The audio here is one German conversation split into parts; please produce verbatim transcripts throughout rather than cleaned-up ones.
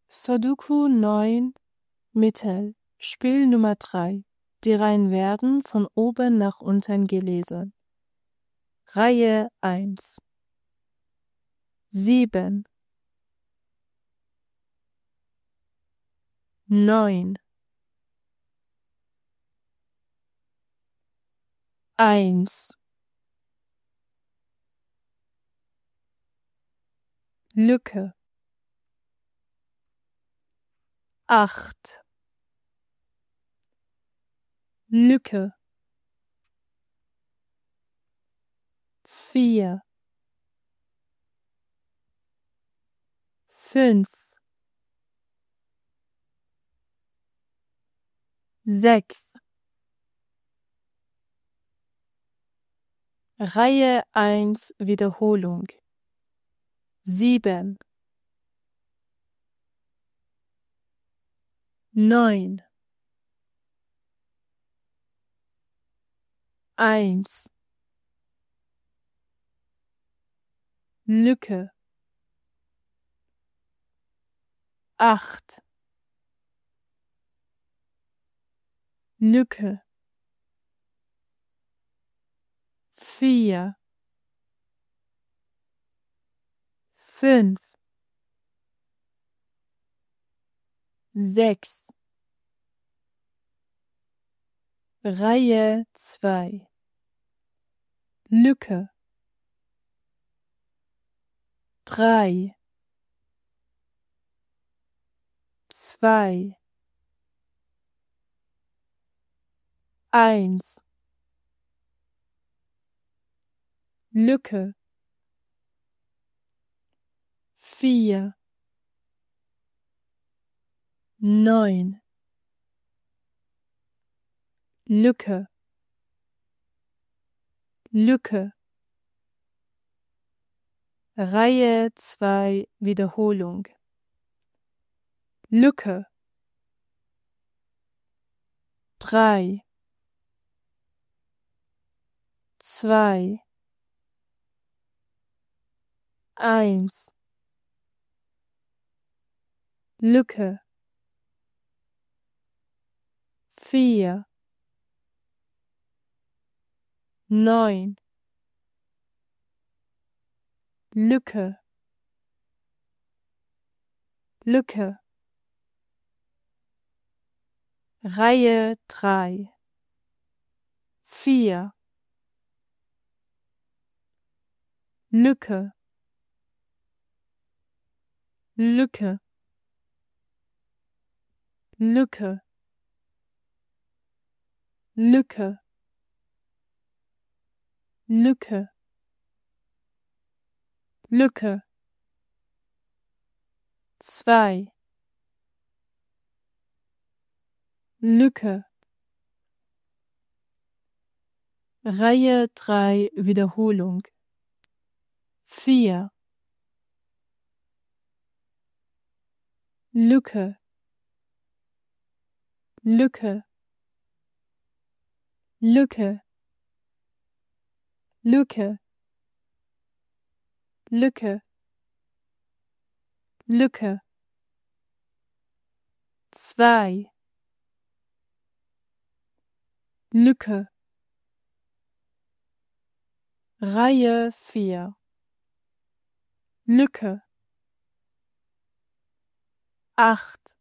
Sudoku neun Mittel, Spiel Nummer drei. Die Reihen werden von oben nach unten gelesen. Reihe eins. sieben, neun, eins, Lücke, acht, Lücke, vier, fünf, sechs. Reihe eins Wiederholung. sieben, neun, eins, Lücke, acht, Lücke, vier, fünf, sechs. Reihe zwei. Lücke, drei, zwei, eins, Lücke, vier, neun, Lücke, Lücke. Reihe zwei Wiederholung. Lücke, drei, zwei, eins, Lücke, vier, neun, Lücke, Lücke. Reihe drei, vier, Lücke, Lücke, Lücke, Lücke, Lücke, Lücke. Zwei, Lücke. Reihe drei Wiederholung. Vier, Lücke, Lücke, Lücke, Lücke, Lücke, Lücke. Zwei, Lücke. Reihe vier, Lücke, acht,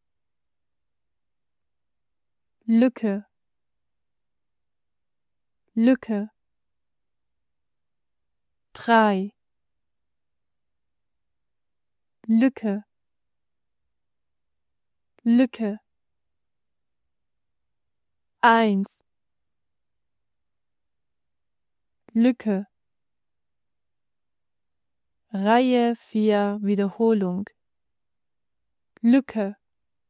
Lücke, Lücke, drei, Lücke, Lücke, eins, Lücke. Reihe vier Wiederholung. Lücke,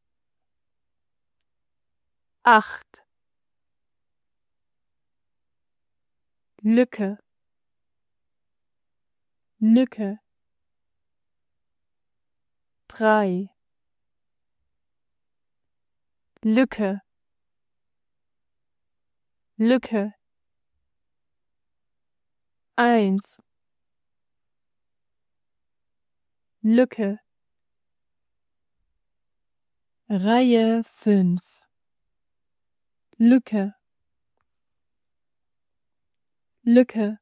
acht, Lücke, Lücke, drei, Lücke, Lücke, eins, Lücke, Reihe fünf. Lücke, Lücke,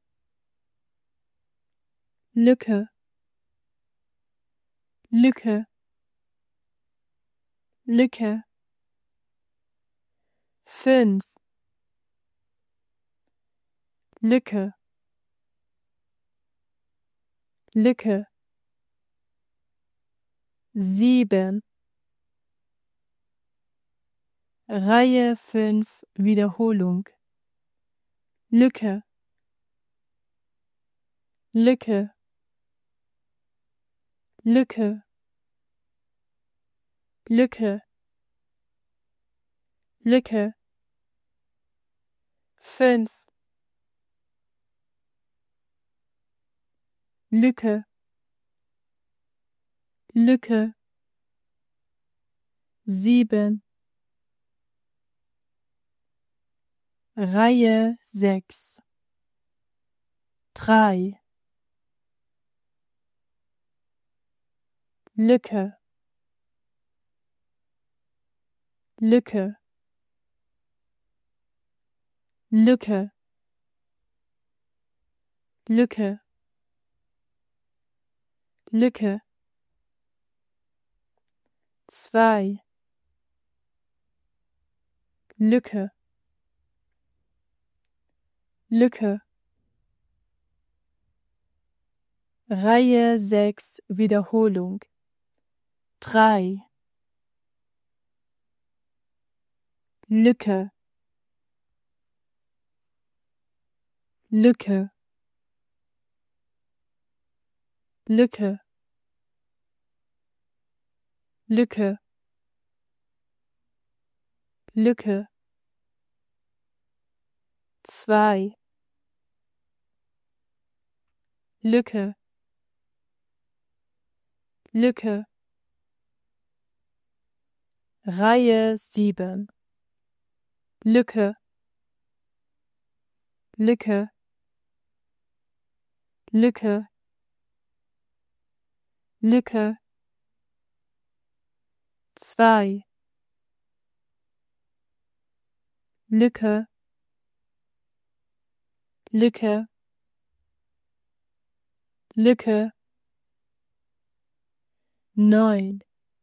Lücke, Lücke, Lücke. Fünf. Lücke, Lücke. Sieben. Reihe fünf. Wiederholung. Lücke, Lücke, Lücke, Lücke, Lücke. Fünf. Lücke, Lücke. Sieben. Reihe sechs. Drei. Lücke, Lücke, Lücke, Lücke, Lücke. Zwei. Lücke, Lücke. Reihe sechs. Wiederholung. Drei. Lücke, Lücke, Lücke, Lücke, Lücke. Zwei. Lücke, Lücke. Reihe sieben. Lücke, Lücke, Lücke, Lücke. Zwei. Lücke, Lücke, Lücke. Neun.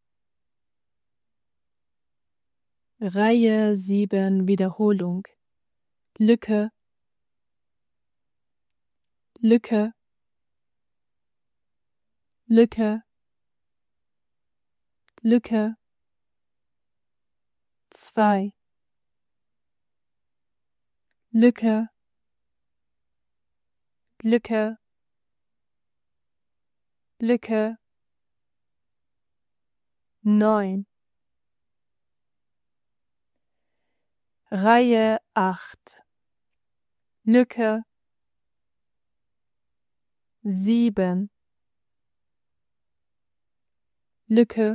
Reihe sieben. Wiederholung. Lücke, Lücke, Lücke, Lücke. Zwei. Lücke, Lücke, Lücke. Neun. Reihe acht. Lücke, Sieben. Lücke,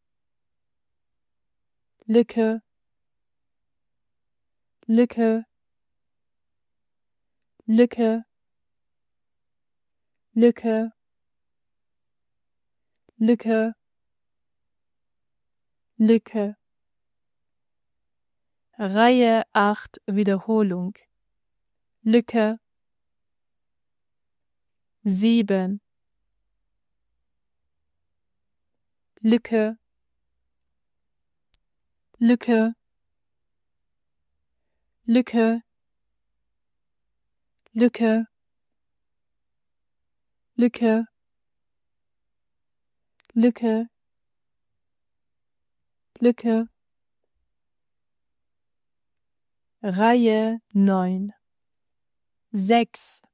Lücke, Lücke, Lücke, Lücke, Lücke, Lücke. Reihe acht. Wiederholung. Lücke, Sieben. Lücke, Lücke, Lücke, Lücke, Lücke, Lücke, Lücke. Reihe neun. Sechs.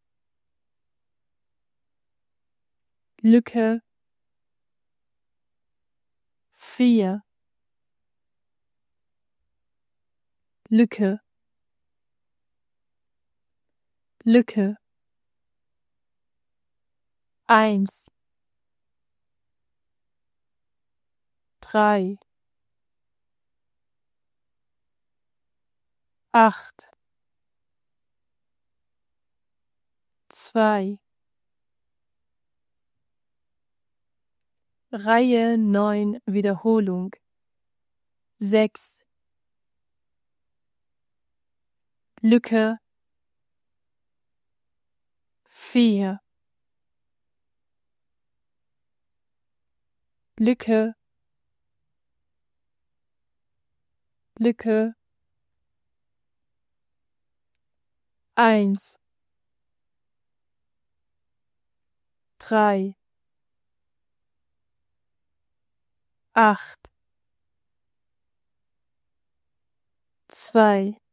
Lücke, Vier. Lücke, Lücke. Eins. Drei. Acht. Zwei. Reihe neun. Wiederholung. sechs, Lücke vier, Lücke, Lücke eins, drei, acht, zwei,